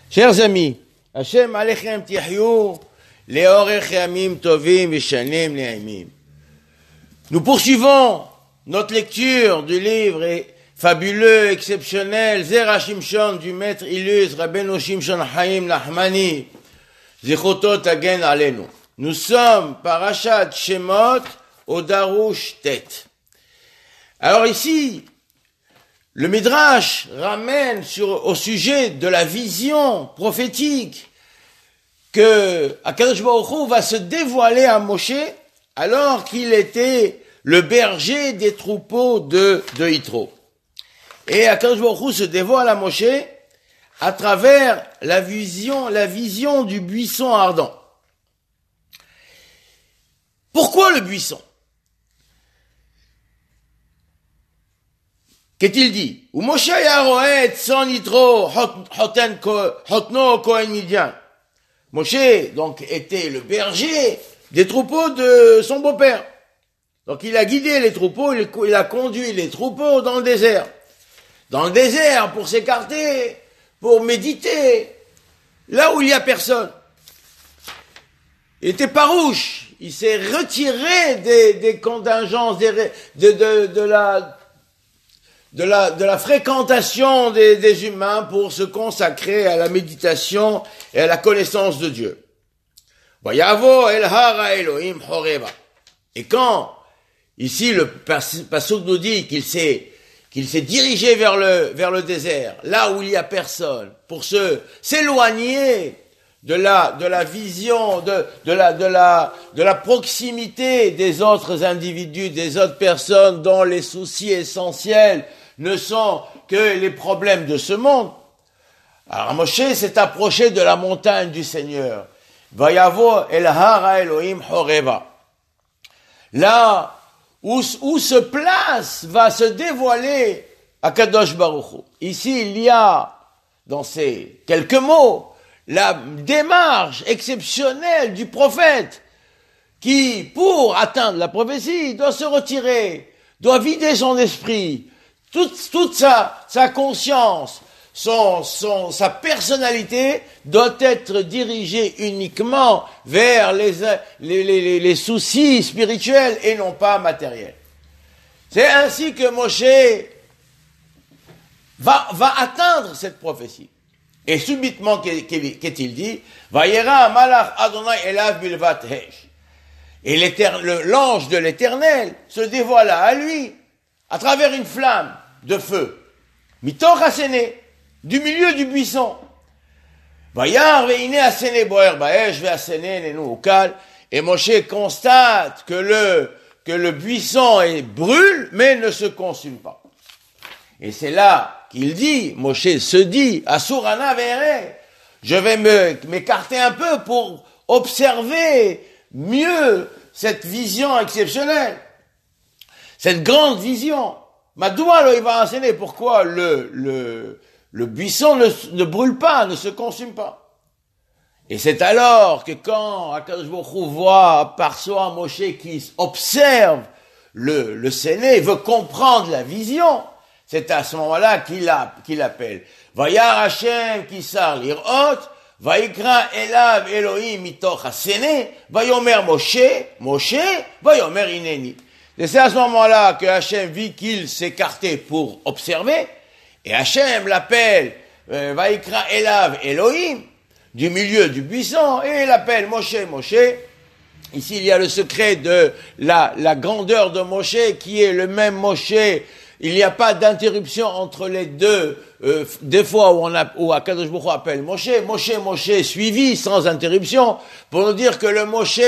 Chers amis, Hashem alechem tihyou, leorech yamim tovim v'shanim le'imim. Nous poursuivons notre lecture du livre fabuleux, exceptionnel, Zera Shimshon du maître illustre Rabbeinu Shimshon Chaim Nachmani, Zichotot Tagen Alenu. Nous sommes Parashat Shemot au Darush Tet. Alors ici, le Midrash ramène au sujet de la vision prophétique que Akadosh Baruch Hu va se dévoiler à Moshe alors qu'il était le berger des troupeaux de Yitro. Et Akadosh Baruch Hu se dévoile à Moshe à travers la vision du buisson ardent. Pourquoi le buisson? Qu'est-il dit? Ou Moshe yaroet son Yitro hotno kohen Midian. Moshe, donc, était le berger des troupeaux de son beau-père. Donc, il a guidé les troupeaux, il a conduit les troupeaux dans le désert. Dans le désert, pour s'écarter, pour méditer, là où il y a personne. Il était farouche. Il s'est retiré des contingences, de la fréquentation des humains pour se consacrer à la méditation et à la connaissance de Dieu. Vayavo el hara Elohim horeva. Et quand, ici, le pasuk nous dit qu'il s'est dirigé vers le désert, là où il y a personne, pour s'éloigner de la vision, de la proximité des autres individus, des autres personnes dont les soucis essentiels ne sont que les problèmes de ce monde. Alors Moshe s'est approché de la montagne du Seigneur. Vayavo el hara Elohim horeva. Là où va se dévoiler Akadosh Baruch Hu. Ici, il y a, dans ces quelques mots, la démarche exceptionnelle du prophète qui, pour atteindre la prophétie, doit se retirer, doit vider son esprit, toute sa conscience, sa personnalité doit être dirigée uniquement vers les soucis spirituels et non pas matériels. C'est ainsi que Moshe va atteindre cette prophétie. Et subitement, qu'est-il dit? Vayera malach Adonai elav bilvat hesh. Et l'ange de l'Éternel se dévoila à lui à travers une flamme de feu. Mitoch haséné, du milieu du buisson. Vayar veine haséné boer baesh vehaséné nenu ukal. Et Moshe constate que le buisson brûle, mais ne se consume pas. Et c'est là qu'il dit, Moshe se dit, Asurana vere, je vais m'écarter un peu pour observer mieux cette vision exceptionnelle, cette grande vision. Madoua lo va enseigner pourquoi le buisson ne brûle pas, ne se consume pas. Et c'est alors que quand Akadosh Baruch Hu aperçoit Moshe qui observe le Séné, veut comprendre la vision, c'est à ce moment-là qu'il appelle. Vayar Hashem kisar lirot, vayikra elav Elohim mitoch haséné, vayomer Moshe, vayomer ineni. Et c'est à ce moment-là que Hashem vit qu'il s'écartait pour observer, et Hashem l'appelle, vayikra elav Elohim, du milieu du buisson, et il appelle Moshe. Ici, il y a le secret de la grandeur de Moshe, qui est le même Moshe. Il n'y a pas d'interruption entre les deux. Des fois où Akadosh Baruch Hu appelle Moshe, suivi sans interruption, pour nous dire que le Moshe,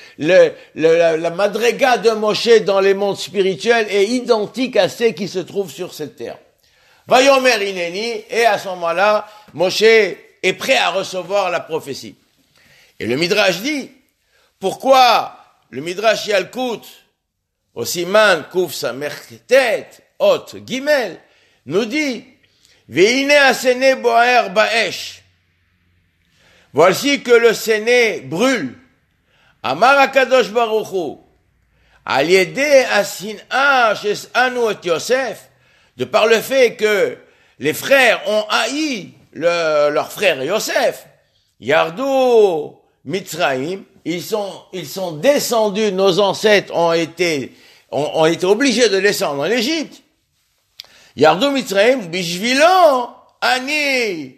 la madrega de Moshe dans les mondes spirituels est identique à celle qui se trouve sur cette terre. Vayomer ineni, et à ce moment-là, Moshe est prêt à recevoir la prophétie. Et le Midrash dit, pourquoi le Midrash Yalkut, au Siman Kuf Samertet, Hot Gimel, nous dit, Veine haséné boer baesh. Voici que le séné brûle. Amar Akadosh Baruch Hu, al yedé asin'a shes'anu et Yosef, de par le fait que les frères ont haï leur frère Yosef, Yardou Mitzraïm, ils sont descendus, nos ancêtres ont été obligés de descendre en Égypte. Yardou Mitzraïm, Bishvilo, Ani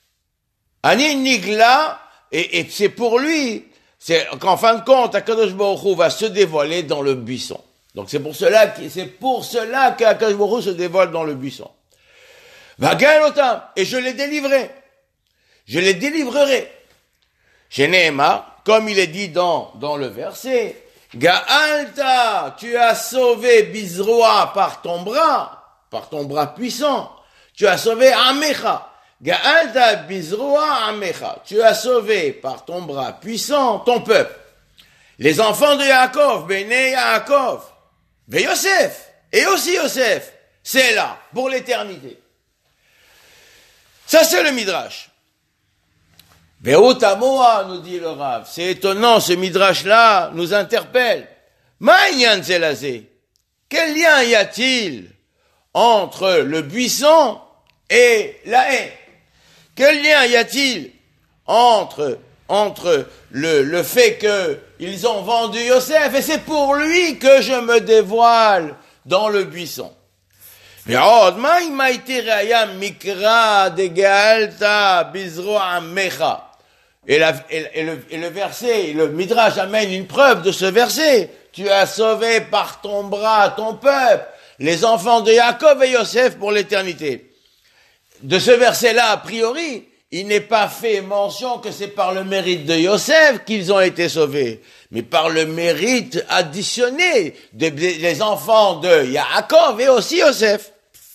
Nigla, et c'est pour lui, c'est qu'en fin de compte, Akadosh Baruch Hu va se dévoiler dans le buisson. Donc c'est pour cela qu'Akadosh Baruch Hu se dévoile dans le buisson. Vagaelotam, et je les délivrerai. Je les délivrerai. Chez Nehemar, comme il est dit dans le verset, Ga'alta, tu as sauvé Bizroa par ton bras puissant. Tu as sauvé Amecha. Ga'alta Bizroa Amecha. Tu as sauvé par ton bras puissant ton peuple. Les enfants de Yaakov, Béné Yaakov, et Yosef, et aussi Yosef, c'est là, pour l'éternité. Ça, c'est le Midrash. Ve'otamoa, nous dit le Rav. C'est étonnant, ce Midrash-là nous interpelle. Ma'inyan zelazé. Quel lien y a-t-il entre le buisson et la haie? Quel lien y a-t-il entre le fait qu'ils ont vendu Yosef, et c'est pour lui que je me dévoile dans le buisson? Et le verset, le Midrash amène une preuve de ce verset. Tu as sauvé par ton bras ton peuple, les enfants de Yaakov et Yosef pour l'éternité. De ce verset-là, a priori, il n'est pas fait mention que c'est par le mérite de Yosef qu'ils ont été sauvés, mais par le mérite additionné des enfants de Yaakov et aussi Yosef.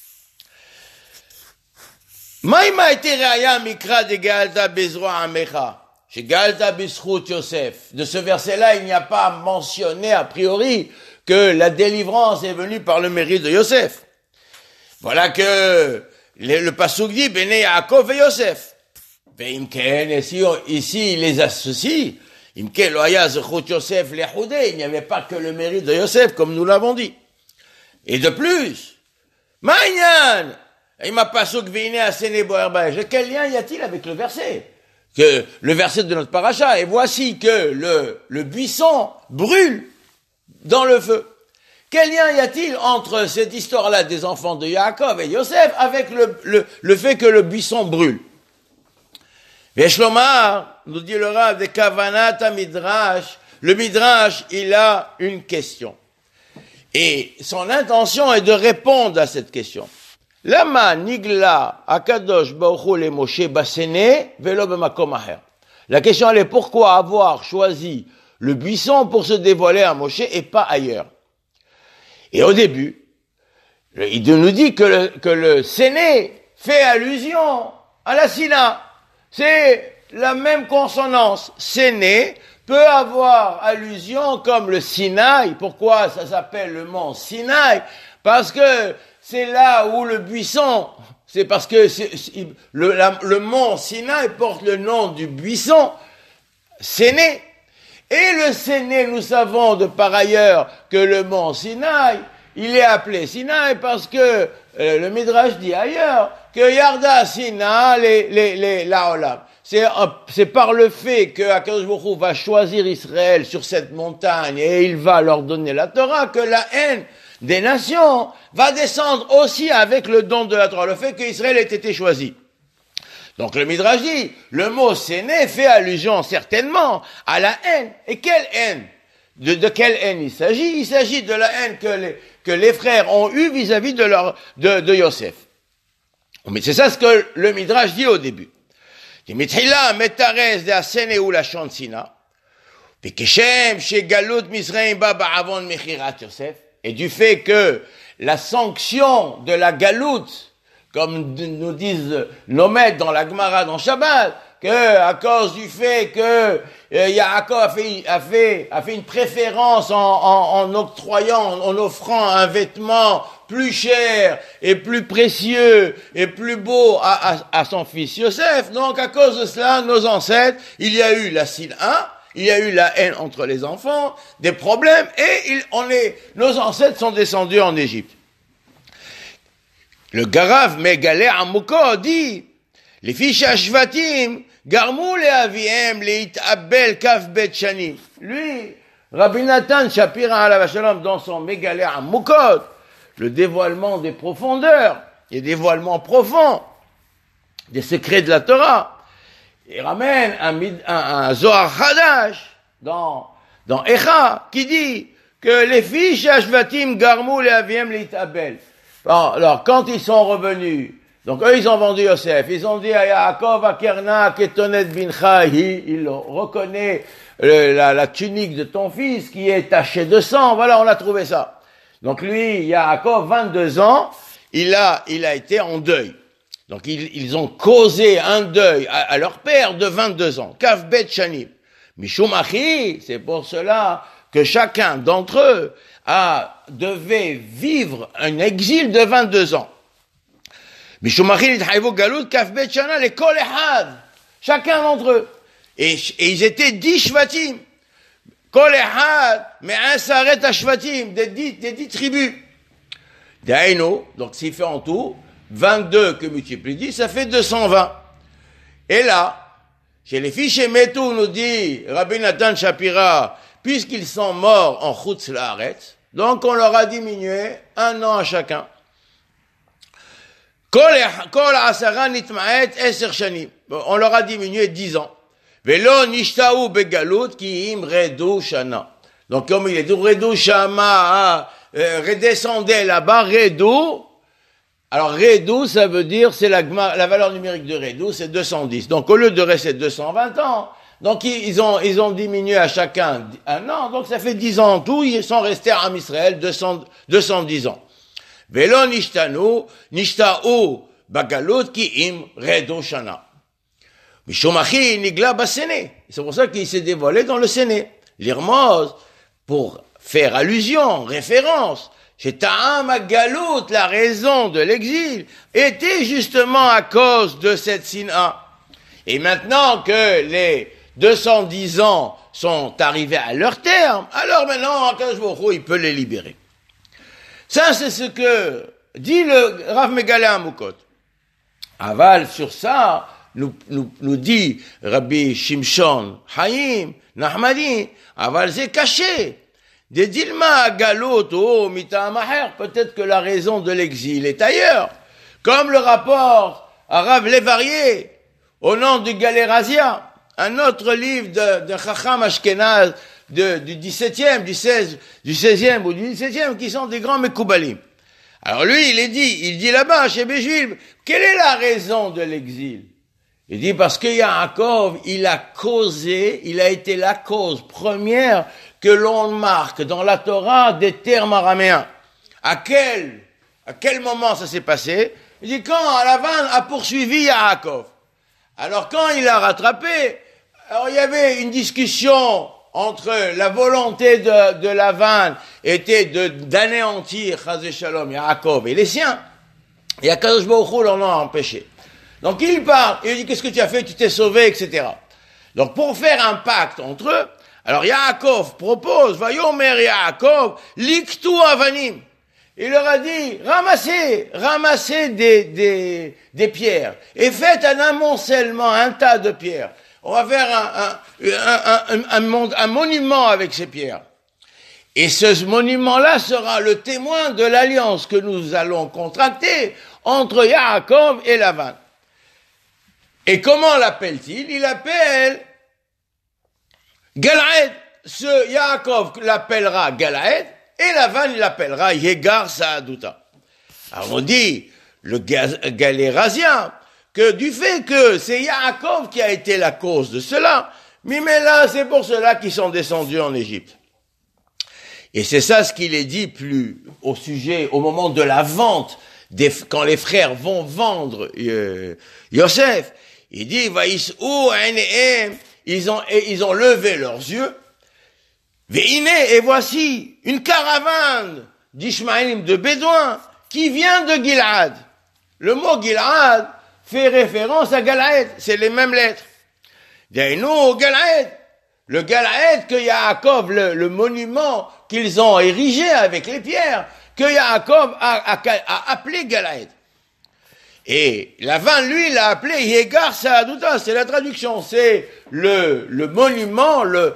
Maïma été raya mikra de Galta bezroa amecha. Chez Galta bisrout Yosef. De ce verset-là, il n'y a pas mentionné a priori que la délivrance est venue par le mérite de Yosef. Voilà que le pasuk dit Béné Yaakov et Yosef. Veimken, ici il les associe. Imken loya zechut Yosef lehoudé. Il n'y avait pas que le mérite de Yosef, comme nous l'avons dit. Et de plus, Maïnyan. Il m'a pas souvenu à Sénéboerbaï. Quel lien y a-t-il avec le verset? Que le verset de notre paracha. Et voici que le buisson brûle dans le feu. Quel lien y a-t-il entre cette histoire-là des enfants de Yaakov et Yosef avec le fait que le buisson brûle? Veshlomar, nous dit le Rav de Kavanata Midrash, le Midrash, il a une question. Et son intention est de répondre à cette question. Lama nigla akadosh baruch hu le Moshe basene velo b'makom acher. La question elle est pourquoi avoir choisi le buisson pour se dévoiler à Moshe et pas ailleurs. Et au début, il nous dit que le séné fait allusion à la Sina. C'est la même consonance. Séné peut avoir allusion comme le Sinaï. Pourquoi ça s'appelle le mont Sinaï? Parce que c'est là où le buisson, c'est parce que le mont Sinaï porte le nom du buisson, Séné. Et le Séné, nous savons de par ailleurs que le mont Sinaï, il est appelé Sinaï parce que le Midrash dit ailleurs que Yarda Sina Laolam. C'est par le fait que Akadosh Baruch Hu va choisir Israël sur cette montagne et il va leur donner la Torah que la haine des nations va descendre aussi avec le don de la Torah, le fait qu'Israël ait été choisi. Donc le Midrash dit, le mot séné fait allusion certainement à la haine. Et quelle haine? De quelle haine il s'agit? Il s'agit de la haine que les frères ont eue vis-à-vis de Yosef. Mais c'est ça ce que le Midrash dit au début. Mitchila metares de asene ou la chantsina. Pikeshem chez Galut Misraim baba avon mechirat Yosef. Et du fait que la sanction de la galoute, comme nous disent nos maîtres dans la Gemara, dans Shabbat, que à cause du fait que Yaakov a fait une préférence en octroyant, en offrant un vêtement plus cher et plus précieux et plus beau à son fils Yosef. Donc à cause de cela, nos ancêtres, il y a eu la Sina, il y a eu la haine entre les enfants, des problèmes, et nos ancêtres sont descendus en Égypte. Le Garav Megalé Amouko dit, les fiches Ashvatim, Garmou le Aviem, les Itabel, Kaf Bet Shani. Lui, Rabbi Nathan Shapira alav Shalom, dans son Mégalé Mukot, le dévoilement des profondeurs, et dévoilement profond, des secrets de la Torah, il ramène un Zohar Hadash, dans Echa, qui dit que les fiches Ashvatim, Garmou le Aviem, les Itabel. Alors, quand ils sont revenus, donc eux, ils ont vendu Yosef, ils ont dit à Yaakov, à Kerna, Ketonet Bincha, il reconnaît la tunique de ton fils qui est tachée de sang, voilà, on a trouvé ça. Donc lui, Yaakov, 22 ans, il a été en deuil. Donc ils ont causé un deuil à leur père de 22 ans, Kaf Bet Shani. Mishum Achi, c'est pour cela que chacun d'entre eux devait vivre un exil de 22 ans. Chacun d'entre eux. Et ils étaient 10 shvatim. Kol echad, mais un saret ashvatim, des 10 tribus. Daïno, donc s'il fait en tout, 22 que multiplie 10, ça fait 220. Et là, chez les fiches Metou, nous dit Rabbi Nathan Shapira, puisqu'ils sont morts en Chutz Laaretz, donc on leur a diminué 1 an à chacun. On leur a diminué 10 ans. Velo nishtaou begalut ki im redu shana. Donc comme il est dit redu shama, redescendez là-bas, redu. Alors redu, ça veut dire, c'est la valeur numérique de redu, c'est 210. Donc au lieu de rester 220 ans, donc ils ont diminué à chacun 1 an, donc ça fait 10 ans en tout, ils sont restés à Am Israël 210 ans. Velo nishtanu, nishtaou bagalut ki im redu shana. Mishomachi nigla baséné. C'est pour ça qu'il s'est dévoilé dans le Séné. L'Irmoz, pour faire allusion, référence, chez Ta'am Galout, la raison de l'exil, était justement à cause de cette Sina. Et maintenant que les 210 ans sont arrivés à leur terme, alors maintenant, Akadosh Baruch Hu, il peut les libérer. Ça, c'est ce que dit le Rav Megalé Amukot. Aval, sur ça, nous dit Rabbi Shimshon Haïm Nahmadi, aval c'est caché. Des Dilma Galot ou Mitamaher, peut-être que la raison de l'exil est ailleurs. Comme le rapport à Rav Lévarié, au nom du Galérazia, un autre livre de Chacham Ashkenaz du 17e, du 16e ou du 17e, qui sont des grands Mekoubalim. Alors lui, il dit là-bas, chez Béjuil, quelle est la raison de l'exil? Il dit parce que Yaakov, il a été la cause première que l'on marque dans la Torah des termes araméens. À quel moment ça s'est passé? Il dit quand Lavan a poursuivi Yaakov. Alors quand il a rattrapé, alors il y avait une discussion entre la volonté de Lavan était d'anéantir Chazé Shalom, Yaakov et les siens. Et Akadosh Baruch Hu l'en a empêché. Donc il part, il dit qu'est-ce que tu as fait, tu t'es sauvé, etc. Donc pour faire un pacte entre eux, alors Yaakov propose, Vayomer Yaakov, Liktu Avanim. Il leur a dit, ramassez des pierres et faites un amoncellement, un tas de pierres. On va faire un monument avec ces pierres. Et ce monument-là sera le témoin de l'alliance que nous allons contracter entre Yaakov et Lavan. Et comment l'appelle-t-il? Il l'appelle Galaed. Ce Yaakov l'appellera Galaed et Lavan il l'appellera Yegar Saaduta. Alors on dit, le Galérasien, que du fait que c'est Yaakov qui a été la cause de cela, mais là c'est pour cela qu'ils sont descendus en Égypte. Et c'est ça ce qu'il est dit plus au moment de la vente, quand les frères vont vendre Yosef. Il dit, ils ont levé leurs yeux, et voici une caravane d'Ishmaélim, de Bédouins, qui vient de Gilad. Le mot Gilad fait référence à Galaed, c'est les mêmes lettres. Nous, Galaed, le Galaed que Yaakov, le monument qu'ils ont érigé avec les pierres, que Yaakov a appelé Galaed. Et Lavan, lui, l'a appelé Yegar Saaduta, c'est la traduction, c'est le monument, le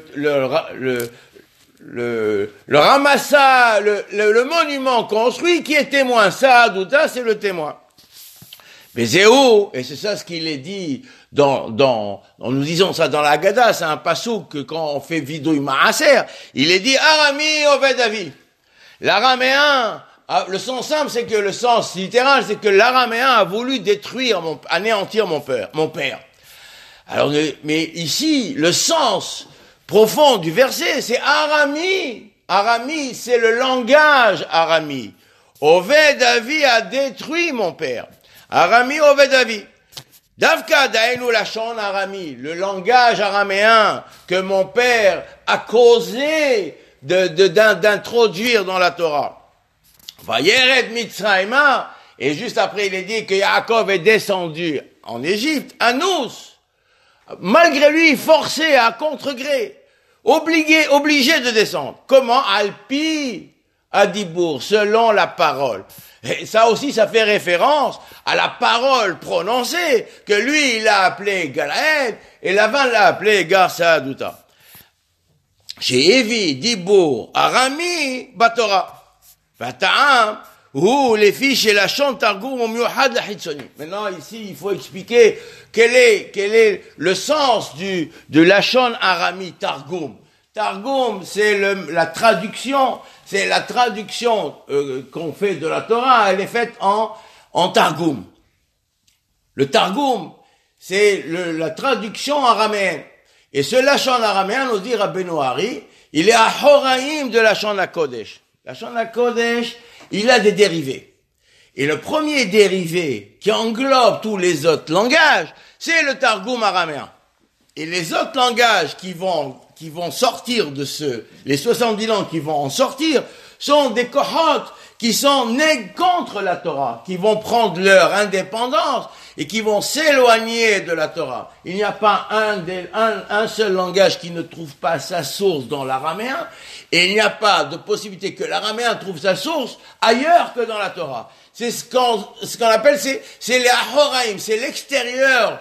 ramassage, le monument construit qui est témoin. Saaduta, c'est le témoin. Mais Zéou, et c'est ça ce qu'il est dit nous disons ça dans la Haggadah, c'est un passouk que quand on fait Vidouï Maaser, il est dit Arami Oved Avi. L'araméen, le sens simple, c'est que le sens littéral, c'est que l'araméen a voulu anéantir mon père. Alors, mais ici, le sens profond du verset, c'est Arami. Arami, c'est le langage Arami. Oved Avi a détruit mon père. Arami Oved Avi. Davka Daenu Lachon Arami, le langage araméen que mon père a causé d'introduire dans la Torah. Vayered Mitzrayma, et juste après il est dit que Yaakov est descendu en Égypte, à Nous, malgré lui forcé à contre-gré, obligé de descendre. Comment? Alpi Adibour, selon la parole. Et ça aussi, ça fait référence à la parole prononcée, que lui, il a appelé Galaed, et Lavan l'a appelé Gar Saaduta. Chez Evi, Dibour, Arami, Batora. Bata'am, ou les fiches et la chante Targum au Miouhad la Hitsoni. Maintenant, ici, il faut expliquer quel est le sens de Lachon Arami Targum. Targum, c'est la traduction qu'on fait de la Torah, elle est faite en Targum. Le Targum, c'est la traduction araméenne. Et ce Lachon araméen, nous dit Rabbeinu Hari, il est à Horaïm de Lachon HaKodesh. Lachon HaKodesh, il a des dérivés. Et le premier dérivé qui englobe tous les autres langages, c'est le Targum araméen. Et les autres langages qui vont sortir de les 70 langues qui vont en sortir, sont des kohot qui sont nés contre la Torah, qui vont prendre leur indépendance et qui vont s'éloigner de la Torah. Il n'y a pas un seul langage qui ne trouve pas sa source dans l'araméen, et il n'y a pas de possibilité que l'araméen trouve sa source ailleurs que dans la Torah. C'est ce qu'on appelle, c'est les ahoraim, c'est l'extérieur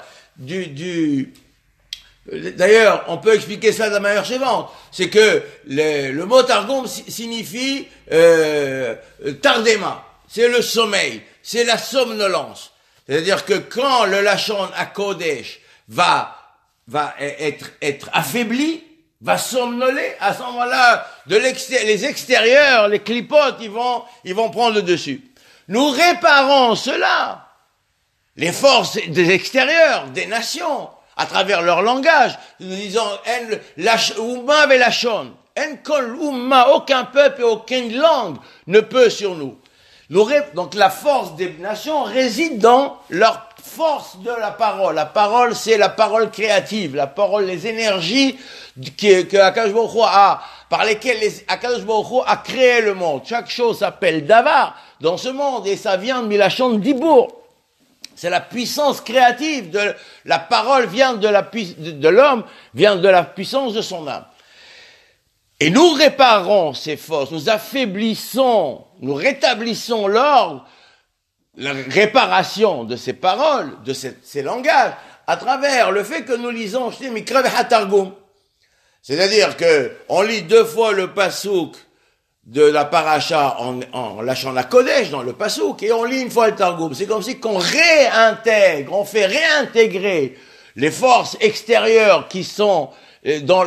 D'ailleurs, on peut expliquer ça de la manière suivante. C'est que le mot Targum signifie tardema. C'est le sommeil. C'est la somnolence. C'est-à-dire que quand le Lachon HaKodesh va être affaibli, va somnoler, à ce moment-là, les extérieurs, les clipotes, ils vont prendre le dessus. Nous réparons cela. Les forces des extérieurs, des nations, à travers leur langage, nous disons Oumma ve Lachon, En kol Oumma, aucun peuple et aucune langue ne peut sur nous. Donc la force des nations réside dans leur force de la parole. La parole, c'est la parole créative, la parole, les énergies que Akadosh Baruch Hu par lesquelles Akadosh Baruch Hu a créé le monde. Chaque chose s'appelle Davar dans ce monde et ça vient de Milachon Dibour. C'est la puissance créative la parole vient de l'homme, vient de la puissance de son âme. Et nous réparons ces forces, nous affaiblissons, nous rétablissons l'ordre, la réparation de ces paroles, de ces langages, à travers le fait que nous lisons Mikra v'Hatargum. C'est-à-dire que on lit 2 fois le pasouk de la paracha en Lachon HaKodesh dans le pasouk et on lit une fois le Targum. C'est comme si on fait réintégrer les forces extérieures qui sont dans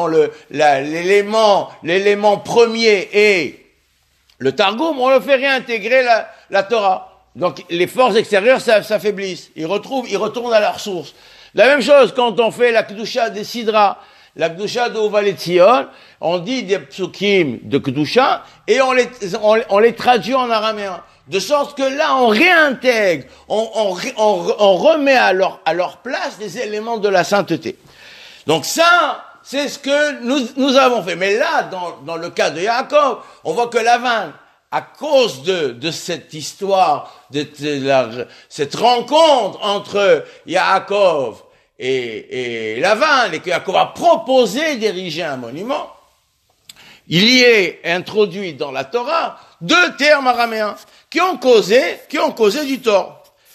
l'élément premier et le Targum, on le fait réintégrer la Torah. Donc les forces extérieures s'affaiblissent. Ils retournent à leur source. La même chose quand on fait la Kedusha des Sidra. La Kedusha de Uvalet Tzion, on dit des psukim de Kedusha et on les traduit en araméen. De sorte que là, on réintègre, on remet à leur place les éléments de la sainteté. Donc ça, c'est ce que nous avons fait. Mais là, dans le cas de Yaakov, on voit que Lavan, à cause de cette histoire, cette rencontre entre Yaakov et Lavan, et que Yaakov a proposé d'ériger un monument, il y est introduit dans la Torah 2 termes araméens qui ont causé du tort.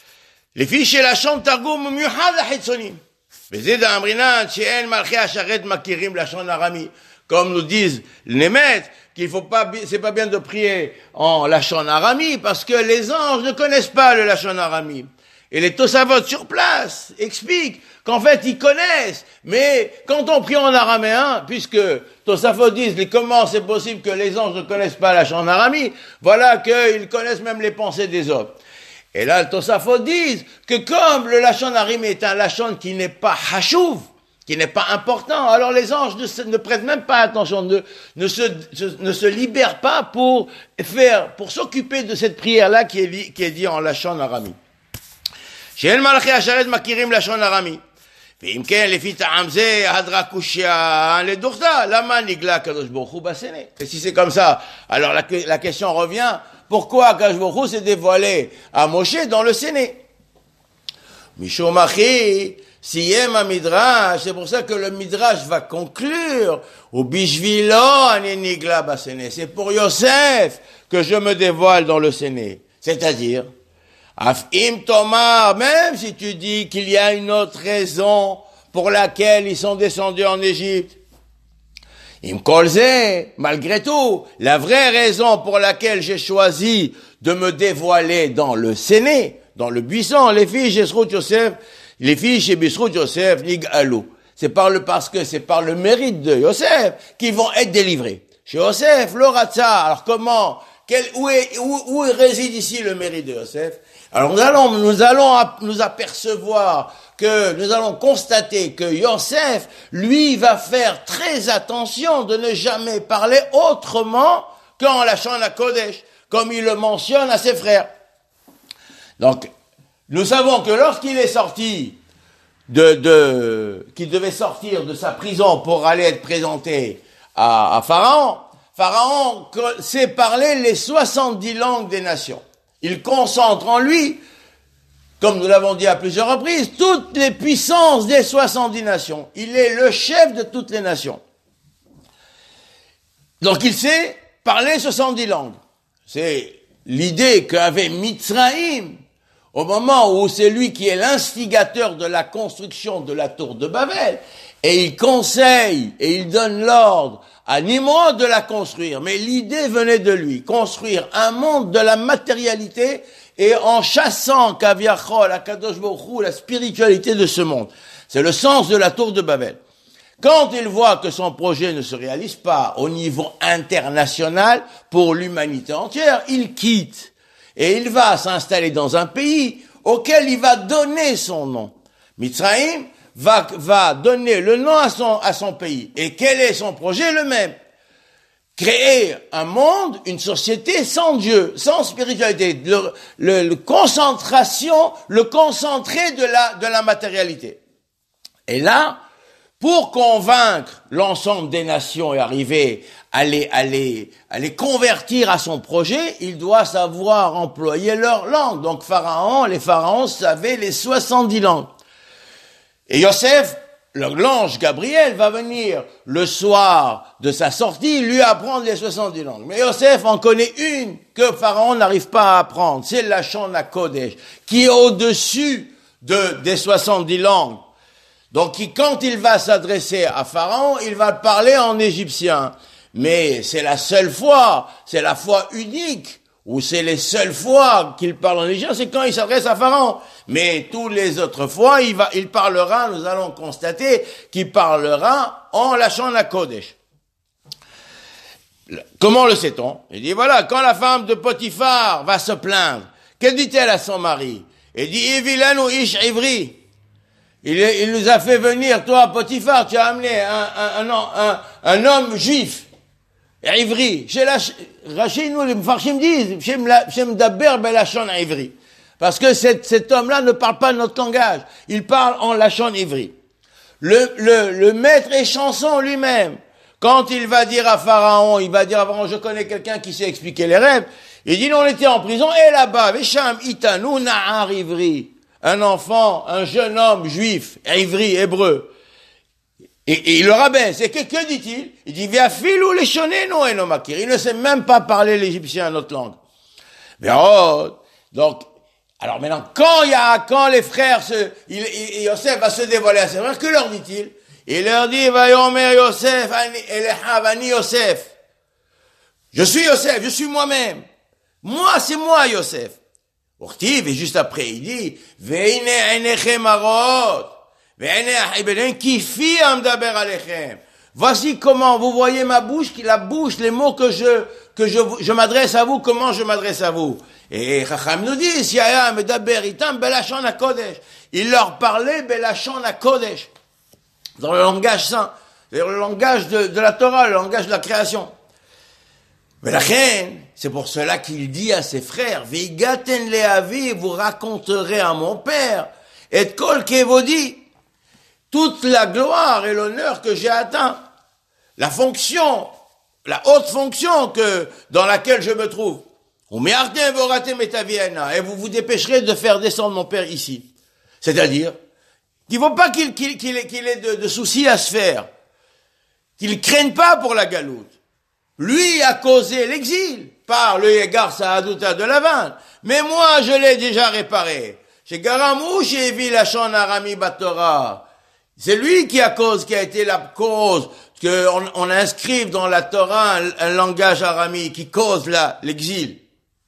לפי שלשון תרגום מיוחד לחיצונים. וזה דאמרינן שאין מלכי השרת מכירים לשון ארמי. Comme nous disent les maîtres, qu'il faut pas, c'est pas bien de prier en lachon arami, parce que les anges ne connaissent pas le lachon arami. Et les Tosafot sur place expliquent qu'en fait ils connaissent, mais quand on prie en araméen, puisque Tosafot disent comment c'est possible que les anges ne connaissent pas la lachon arami, voilà qu'ils connaissent même les pensées des hommes. Et là, le Tosafot disent que comme le lachon arami est un lachon qui n'est pas hachouv, qui n'est pas important, alors les anges ne prêtent même pas attention, ne se libèrent pas pour s'occuper de cette prière-là qui est dit en lachon arami. שאין מלאכי השרת מכירים לשון ארמי. ואם כן, לפי טעם זה, הדרה קושיה לדורתא, למה נגלה הקדוש ברוך הוא בסנה? Et si c'est comme ça, alors la question revient, pourquoi הקדוש ברוך הוא s'est dévoilé à Moshe dans le Séné? משום אחי, סיים המדרש, c'est pour ça que le midrash va conclure, ובשבילו אני נגלה בסנה. C'est pour Yosef que je me dévoile dans le Séné. C'est-à-dire, Afim Tomar, même si tu dis qu'il y a une autre raison pour laquelle ils sont descendus en Égypte. Im Kolze, malgré tout, la vraie raison pour laquelle j'ai choisi de me dévoiler dans le Séné, dans le buisson, les filles chez Bisrout Yosef, Nig Alou. Parce que c'est par le mérite de Yosef qu'ils vont être délivrés. Chez Yosef, le Ratza, alors comment, où réside ici le mérite de Yosef? Alors nous allons constater que Yosef, lui, va faire très attention de ne jamais parler autrement qu'en lâchant la Kodesh, comme il le mentionne à ses frères. Donc, nous savons que lorsqu'il est sorti qu'il devait sortir de sa prison pour aller être présenté à Pharaon, Pharaon sait parler les 70 langues des nations. Il concentre en lui, comme nous l'avons dit à plusieurs reprises, toutes les puissances des 70 nations. Il est le chef de toutes les nations. Donc il sait parler 70 langues. C'est l'idée qu'avait Mitzraïm, au moment où c'est lui qui est l'instigateur de la construction de la tour de Babel, et il conseille et il donne l'ordre à Nimrod de la construire. Mais l'idée venait de lui, construire un monde de la matérialité et en chassant Kaviachol, Akadosh Baruch Hu, la spiritualité de ce monde. C'est le sens de la tour de Babel. Quand il voit que son projet ne se réalise pas au niveau international pour l'humanité entière, il quitte et il va s'installer dans un pays auquel il va donner son nom. Mitzraïm va donner le nom à son pays. Et quel est son projet? Le même. Créer un monde, une société sans Dieu, sans spiritualité. Le concentré de la matérialité. Et là, pour convaincre l'ensemble des nations et arriver à les convertir à son projet, il doit savoir employer leur langue. Donc les pharaons savaient les 70 langues. Et Yosef, l'ange Gabriel, va venir le soir de sa sortie lui apprendre les 70 langues. Mais Yosef en connaît une que Pharaon n'arrive pas à apprendre. C'est la Lachon HaKodesh, qui est au-dessus des 70 langues. Donc quand il va s'adresser à Pharaon, il va parler en égyptien. Mais c'est la seule fois, c'est la fois unique, où c'est les seules fois qu'il parle en égyptien, c'est quand il s'adresse à Pharaon. Mais toutes les autres fois, il parlera, nous allons constater qu'il parlera en lâchant la Kodesh. Comment le sait-on? Il dit, voilà, quand la femme de Potiphar va se plaindre, que dit-elle à son mari? Elle dit, Ivilanu ish ivri. Il nous a fait venir, toi, Potiphar, tu as amené un homme juif. Ivri. Rachid, nous, les Mfarshim disent, Shem Daber Belachon Ivri. Parce que cet homme-là ne parle pas notre langage. Il parle en Lachon Ivri. Le maître échanson lui-même, quand il va dire à Pharaon, je connais quelqu'un qui sait expliquer les rêves, il dit, on était en prison, et là-bas, Vesham Itanu Na'ar Ivri. Un enfant, un jeune homme juif, Ivri, hébreu. Et le rabbin, c'est que dit-il? Il dit, Viafilou les shoneno enomakir. Il ne sait même pas parler l'égyptien, notre langue. Donc, Alors maintenant, quand les frères Yosef va se dévoiler à ses frères, que leur dit-il? Il leur dit, Vayomer Yosef, Ani Yosef. Je suis Yosef, je suis moi-même. Moi, c'est moi, Yosef. Ortiv, et juste après, il dit, Veine einechem arot, veine achibenem kifi amdaber alechem. Voici comment vous voyez ma bouche, les mots que je m'adresse à vous, comment je m'adresse à vous. Et Chacham nous dit, Siaya medaber itam belashon hakodesh. Il leur parlait belashon hakodesh. Dans le langage saint. C'est-à-dire le langage de la Torah, le langage de la création. Mais la reine, c'est pour cela qu'il dit à ses frères, Vigaten leavi, vous raconterez à mon père, et kol kevodi, toute la gloire et l'honneur que j'ai atteint, la fonction, la haute fonction dans laquelle je me trouve. Et vous vous dépêcherez de faire descendre mon père ici. C'est-à-dire, qu'il ne faut pas qu'il ait de soucis à se faire, qu'il ne craigne pas pour la galoute. Lui a causé l'exil par le Yegar Saaduta de Lavan. Mais moi, je l'ai déjà réparé. Chez Garamou, chez Evi Lachon Arami Batora. C'est lui qui a été la cause qu'on inscrive dans la Torah un langage arami qui cause l'exil.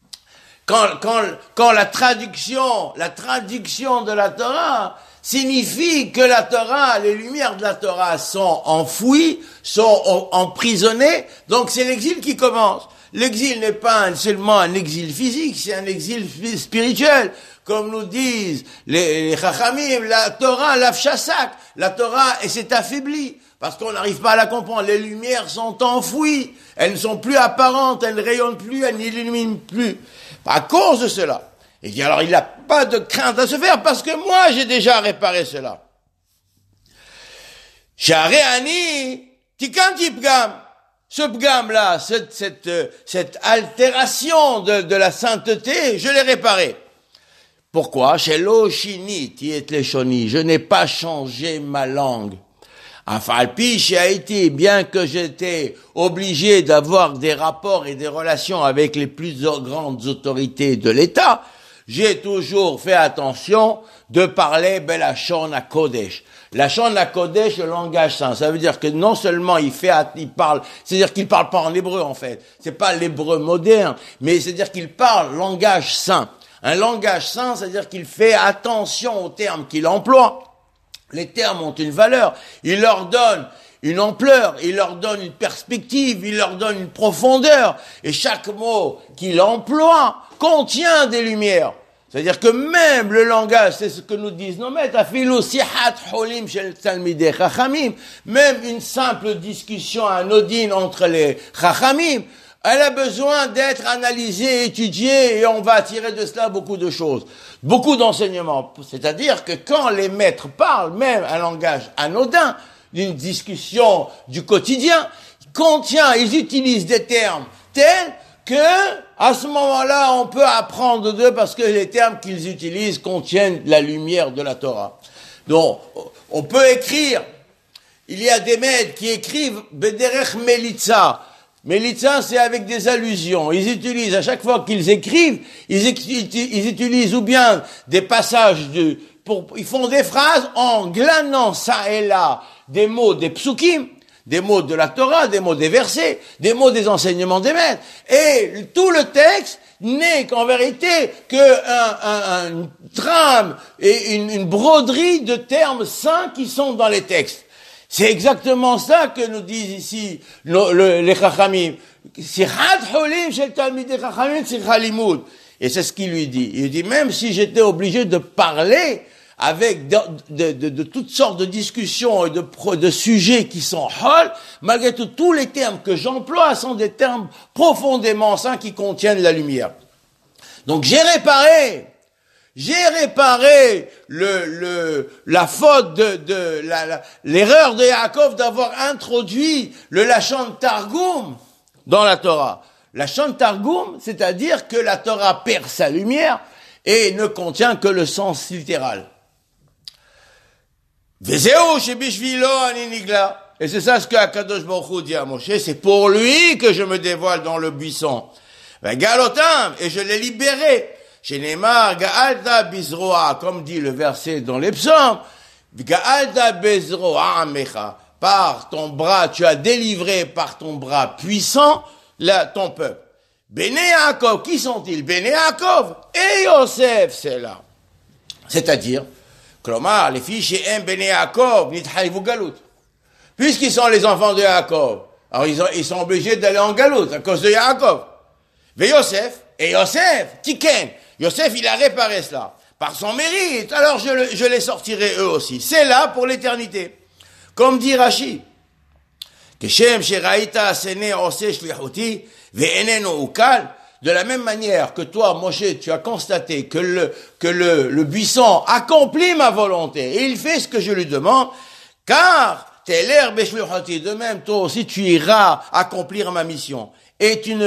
Quand la traduction de la Torah signifie que la Torah, les lumières de la Torah sont enfouies, sont emprisonnées, donc c'est l'exil qui commence. L'exil n'est pas seulement un exil physique, c'est un exil spirituel. Comme nous disent les Chachamim, la Torah, l'Afshasak, la Torah s'est affaiblie, parce qu'on n'arrive pas à la comprendre. Les lumières sont enfouies, elles ne sont plus apparentes, elles ne rayonnent plus, elles n'illuminent plus. À cause de cela. Et dit alors il n'a pas de crainte à se faire, parce que moi j'ai déjà réparé cela. Shareani, tikanti pgam. Ce pgam-là, cette altération de la sainteté, je l'ai réparé. Pourquoi? Shelo shini tiet leshoni. Je n'ai pas changé ma langue. Afalpi été, bien que j'étais obligé d'avoir des rapports et des relations avec les plus grandes autorités de l'État, j'ai toujours fait attention de parler Belashon HaKodesh. Lashon HaKodesh, le langage saint. Ça veut dire que non seulement il parle, c'est-à-dire qu'il parle pas en hébreu en fait. C'est pas l'hébreu moderne, mais c'est-à-dire qu'il parle langage saint. Un langage saint, c'est-à-dire qu'il fait attention aux termes qu'il emploie. Les termes ont une valeur. Il leur donne une ampleur, il leur donne une perspective, il leur donne une profondeur. Et chaque mot qu'il emploie contient des lumières. C'est-à-dire que même le langage, c'est ce que nous disent nos maîtres, même une simple discussion anodine entre les chachamim, elle a besoin d'être analysée, étudiée, et on va tirer de cela beaucoup de choses, beaucoup d'enseignements. C'est-à-dire que quand les maîtres parlent, même un langage anodin, d'une discussion du quotidien, ils utilisent des termes tels que, à ce moment-là, on peut apprendre d'eux parce que les termes qu'ils utilisent contiennent la lumière de la Torah. Donc, on peut écrire. Il y a des maîtres qui écrivent Bederech Melitza. Melitza, c'est avec des allusions. Ils utilisent, à chaque fois qu'ils écrivent, ils utilisent ou bien des passages ils font des phrases en glanant ça et là des mots des psukim, des mots de la Torah, des mots des versets, des mots des enseignements des maîtres. Et tout le texte n'est qu'en vérité une trame et une broderie de termes saints qui sont dans les textes. C'est exactement ça que nous disent ici les Chachamim. Et c'est ce qu'il lui dit. Il dit, même si j'étais obligé de parler avec de toutes sortes de discussions et de sujets qui sont hol, malgré tout, tous les termes que j'emploie sont des termes profondément saints qui contiennent la lumière. Donc j'ai réparé la faute l'erreur de Yaakov d'avoir introduit le Lachon Targum dans la Torah. Lachon Targum, c'est-à-dire que la Torah perd sa lumière et ne contient que le sens littéral. Et c'est ça ce que Akadosh Baruch Hu dit à Moshe, c'est pour lui que je me dévoile dans le buisson. Et je l'ai libéré. Shenemar Ga'alta Bizroa, comme dit le verset dans les psaumes, Ga'alta Bizroa Amecha, par ton bras, tu as délivré par ton bras puissant ton peuple. Béné Yaakov, qui sont-ils? Béné Yaakov et Yosef, c'est là. C'est-à-dire, Klomar, les filles chez M. Béné Yaakov, Nithaïvou Galout. Puisqu'ils sont les enfants de Yaakov, alors ils sont obligés d'aller en Galout à cause de Yaakov. Mais Yosef, et Yosef, Tiken, Yosef, il a réparé cela. Par son mérite, alors je les sortirai eux aussi. C'est là pour l'éternité. Comme dit Rashi, Keshem sheraïta asene ose shlichuti ve'enenu ukal, de la même manière que toi, Moshe, tu as constaté que le buisson accomplit ma volonté et il fait ce que je lui demande, car t'es l'herbe beshlichuti, de même toi aussi tu iras accomplir ma mission. Et personne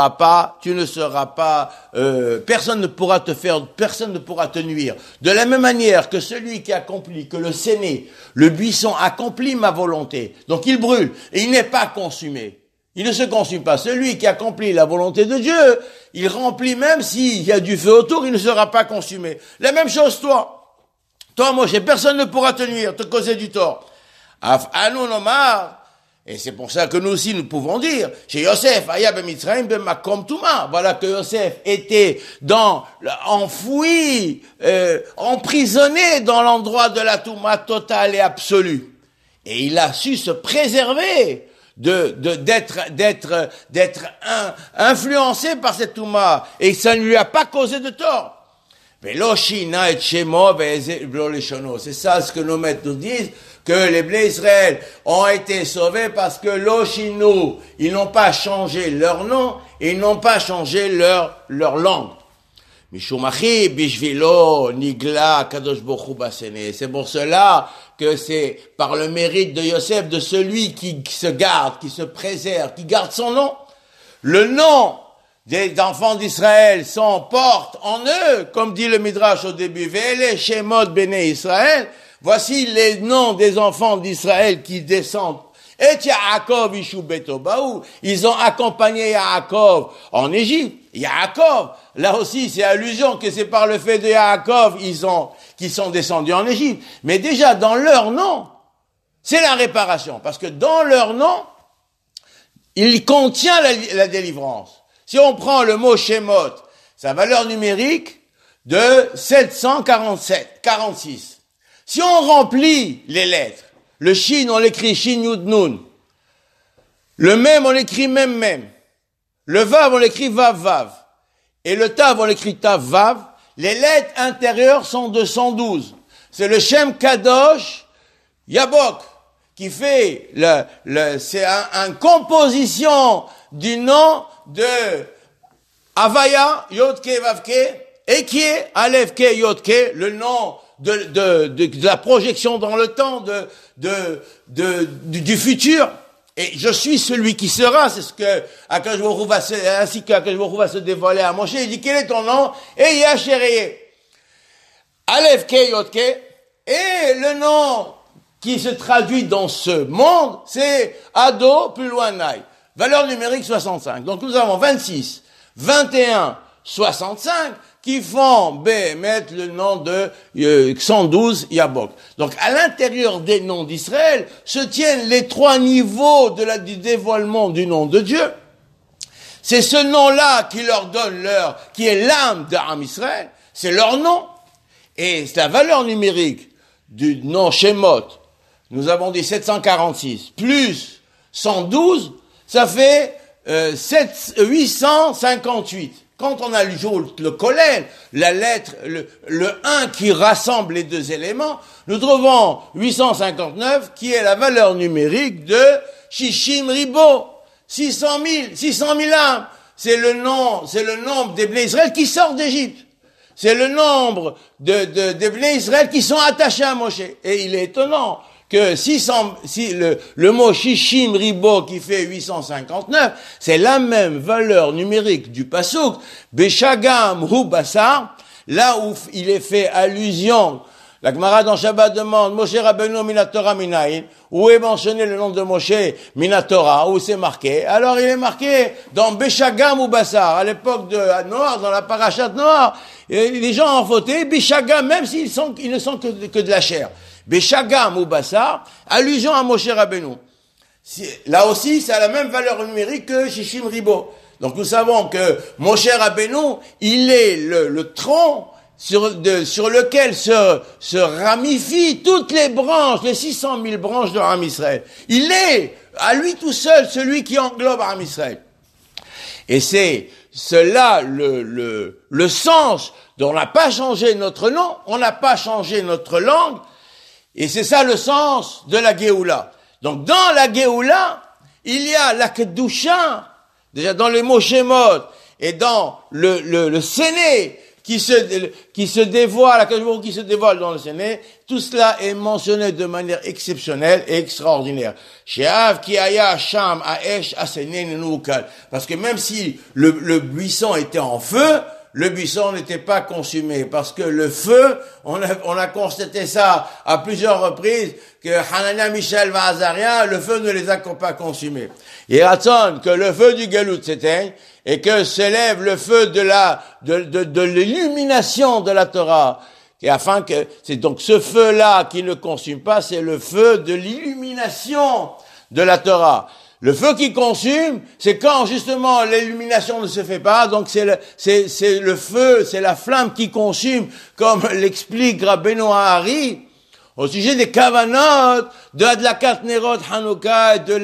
ne pourra te nuire. De la même manière que celui qui accomplit, que le séné, le buisson accomplit ma volonté, donc il brûle, et il n'est pas consumé. Il ne se consume pas. Celui qui accomplit la volonté de Dieu, il remplit même s'il y a du feu autour, il ne sera pas consumé. La même chose toi. Toi, Moshe, personne ne pourra te nuire, te causer du tort. Af anu nomar. Et c'est pour ça que nous aussi, nous pouvons dire, chez Yosef, Aya ben Mitzrayim ben Makom Touma, voilà que Yosef était enfoui, emprisonné dans l'endroit de la Touma totale et absolue. Et il a su se préserver d'être influencé par cette Touma, et ça ne lui a pas causé de tort. C'est ça ce que nos maîtres nous disent, que les Bnei Israël ont été sauvés parce que l'Oshinu, ils n'ont pas changé leur nom, et ils n'ont pas changé leur langue. Mishumachi bishvilo nigla kadosh borchu basene. C'est pour cela que c'est par le mérite de Yosef, de celui qui se garde, qui se préserve, qui garde son nom. Le nom des enfants d'Israël porte en eux, comme dit le Midrash au début, Ve'ele Shemot Bnei Israël. Voici les noms des enfants d'Israël qui descendent. Et Yaakov Ishu Betobaou, ils ont accompagné Yaakov en Égypte. Yaakov, là aussi, c'est allusion que c'est par le fait de Yaakov qu'ils sont descendus en Égypte. Mais déjà, dans leur nom, c'est la réparation. Parce que dans leur nom, il contient la délivrance. Si on prend le mot Shemot, sa valeur numérique de 746. Si on remplit les lettres, le Shin, on l'écrit Shin Yud Nun. Le Mem, on l'écrit Mem. Le Vav, on l'écrit Vav Vav. Et le Tav, on l'écrit Tav Vav. Les lettres intérieures sont de 112. C'est le Shem Kadosh Yabok qui fait c'est une composition du nom de Havaya, Yodke Vavke, et qui est Aleph Ke Yodke, le nom de la projection dans le temps du futur. Et je suis celui qui sera, c'est ce que Akadosh Baruch Hu ainsi qu'Akadosh Baruch Hu va se dévoiler à Moshe. Il dit quel est ton nom? Et Yashereye. Aleph Ke Yodke. Et le nom qui se traduit dans ce monde, c'est Ado plus loin Naï. Valeur numérique 65. Donc nous avons 26, 21, 65 qui font mettre le nom de 112 Yabok. Donc à l'intérieur des noms d'Israël se tiennent les trois niveaux du dévoilement du nom de Dieu. C'est ce nom-là qui leur donne qui est l'âme d'Am Israël, c'est leur nom. Et c'est la valeur numérique du nom Shemot. Nous avons dit 746 plus 112, ça fait 858. Quand on ajoute le kollel, la lettre, le 1 qui rassemble les deux éléments, nous trouvons 859 qui est la valeur numérique de Shishim Ribo, 600 000 âmes. C'est le nombre des Bnei Israël qui sortent d'Égypte. C'est le nombre des Bnei Israël qui sont attachés à Moshe. Et il est étonnant que le mot Shishim Ribo qui fait 859, c'est la même valeur numérique du Pasuk, Beshagam Hu Basar, là où il est fait allusion La Gemara dans Shabbat demande, Moshe Rabbeinu Minatora Minayin, où est mentionné le nom de Moshe Minatora, où c'est marqué? Alors il est marqué dans Beshagam ou Bassar, à l'époque de Noir, dans la parashat Noir, les gens ont voté Beshagam, même s'ils ils ne sont que de la chair. Beshagam ou Bassar, allusion à Moshe Rabbeinu. Là aussi, ça a la même valeur numérique que Shishim Ribo. Donc nous savons que Moshe Rabbeinu, il est le tronc sur lequel se ramifient toutes les branches, les 600 000 branches de Am Israël. Il est, à lui tout seul, celui qui englobe Am Israël. Et c'est cela le sens dont on n'a pas changé notre nom, on n'a pas changé notre langue, et c'est ça le sens de la Géoula. Donc dans la Géoula, il y a la Kedusha, déjà dans les mots Shemot, et dans le Séné, qui se dévoile, qui se dévoile dans le Séné, tout cela est mentionné de manière exceptionnelle et extraordinaire. She'av ki haya sham ha'esh ha'sené nenukal. Parce que même si le buisson était en feu, le buisson n'était pas consumé. Parce que le feu, on a constaté ça à plusieurs reprises, que Hanania, Michel, Azaria, le feu ne les a pas consumés. Il raconte que le feu du Galout s'éteigne, et que s'élève le feu de l'illumination de la Torah. Et afin que, c'est donc ce feu-là qui ne consume pas, c'est le feu de l'illumination de la Torah. Le feu qui consume, c'est quand justement l'illumination ne se fait pas, donc c'est le feu, c'est la flamme qui consume, comme l'explique Rabbeinu Hari, au sujet des kavanot, de la Nerot Hanouka, de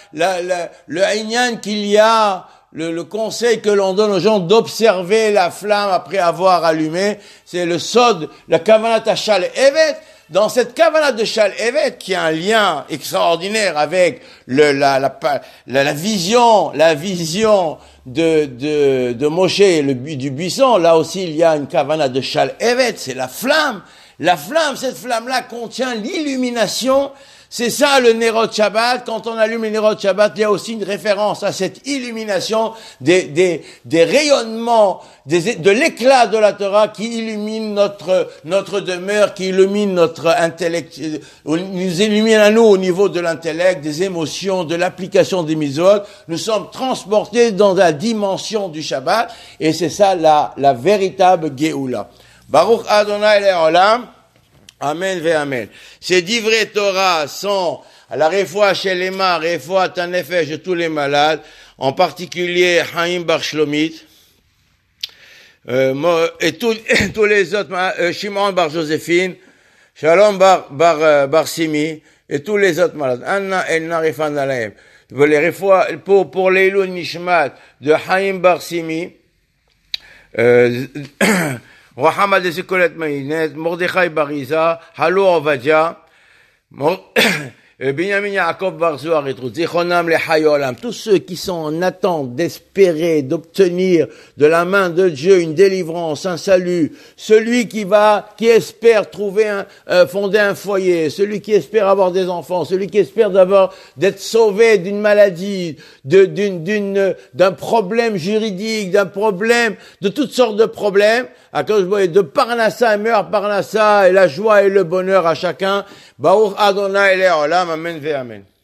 le Inyan qu'il y a, le conseil que l'on donne aux gens d'observer la flamme après avoir allumé, c'est le sod, la kavanat à Shal Evet. Dans cette kavanat de Shal Evet, qui a un lien extraordinaire avec la vision de Moshe, du buisson, là aussi il y a une kavanat de Shal Evet, c'est la flamme. La flamme, cette flamme-là contient l'illumination. C'est ça le Nerot Shabbat. Quand on allume le Nerot Shabbat, il y a aussi une référence à cette illumination des rayonnements, de l'éclat de la Torah qui illumine notre demeure, qui illumine notre intellect, nous illumine à nous au niveau de l'intellect, des émotions, de l'application des mitzvot. Nous sommes transportés dans la dimension du Shabbat, et c'est ça la véritable Géoula. Baruch Adonai Le'olam. Amen ve Amen. Ces divrei Torah sont à la réfoua Shelema, réfoua Tanefesh de tous les malades, en particulier Haïm Bar Shlomit, et tous les autres, Shimon Bar Joséphine, Shalom Bar Simi, et tous les autres malades. Anna El Narifan Alaim. Pour les Leilou Nishmat de Haïm Bar Simi, Rohama de Sekolet Maïnet, Mordechai Bariza, Halo Ovadia, Benjamin Yaakov Barzouar et Zichonam le Hayolam, tous ceux qui sont en attente d'espérer, d'obtenir de la main de Dieu une délivrance, un salut, celui qui espère fonder un foyer, celui qui espère avoir des enfants, celui qui espère d'être sauvé d'une maladie, d'un problème juridique, d'un problème, de toutes sortes de problèmes, à cause de Parnassa et meilleur Parnassa et la joie et le bonheur à chacun. Baruch Adonai Le'olam, Amen ve Amen.